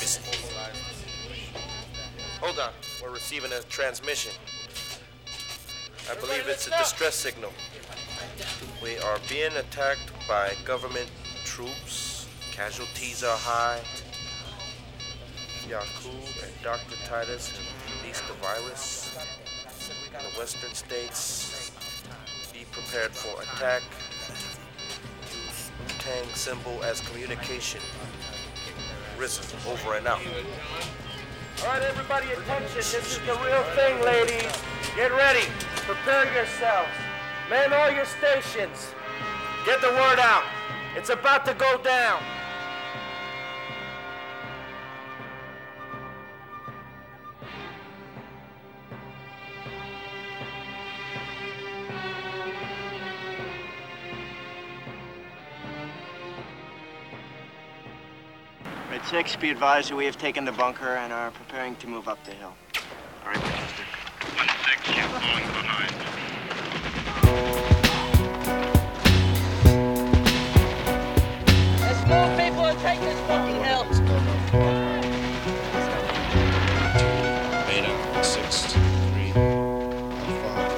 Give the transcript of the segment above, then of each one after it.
focusing. Hold on, we're receiving a transmission. I believe it's a distress signal. We are being attacked by government troops. Casualties are high. Yakub and Dr. Titus have released the virus in the western states. Be prepared for attack. Use Wu-Tang symbol as communication. RZA, over and out. All right, everybody, attention. This is the real thing, ladies. Get ready. Prepare yourselves. Man all your stations. Get the word out. It's about to go down. Red 6, be advised that we have taken the bunker and are preparing to move up the hill. All right, Manchester. 1-6, you're falling behind. There's more people who take this fucking hill. Beta 6, 3, 5.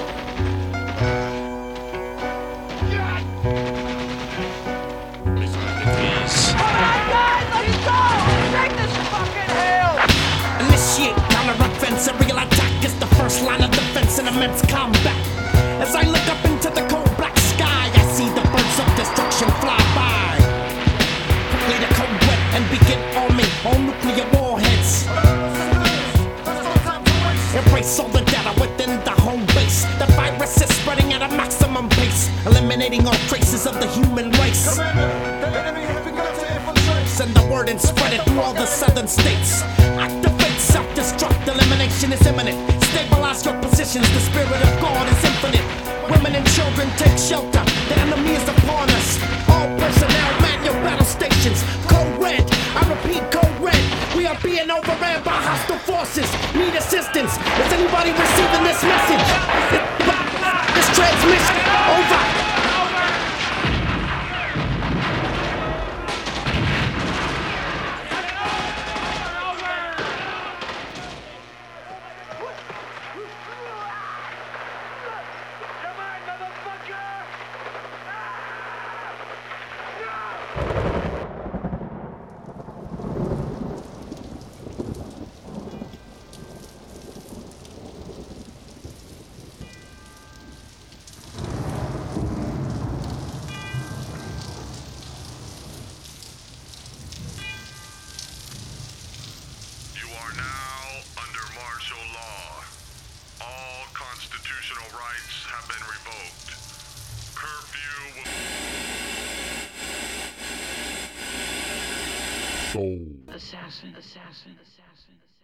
Initiate counter-offense, aerial attack is the first line of defense in immense combat. As I look up into the cold black sky, I see the birds of destruction fly by. Quickly the code red and begin arming all nuclear warheads. Erase all the data within the home base. The virus is spreading at a maximum pace, eliminating all traces of the human race. Send the word and spread it through all the southern states. Activate self-destruct, elimination is imminent. Stabilize your positions, the spirit of God is infinite. Women and children take shelter, the enemy is upon us. All personnel, man your battle stations. Code red, I repeat code red. We are being overran by hostile forces. Need assistance, is anybody receiving this message? This transmission, over. Constitutional rights have been revoked. Curfew will... Assassin.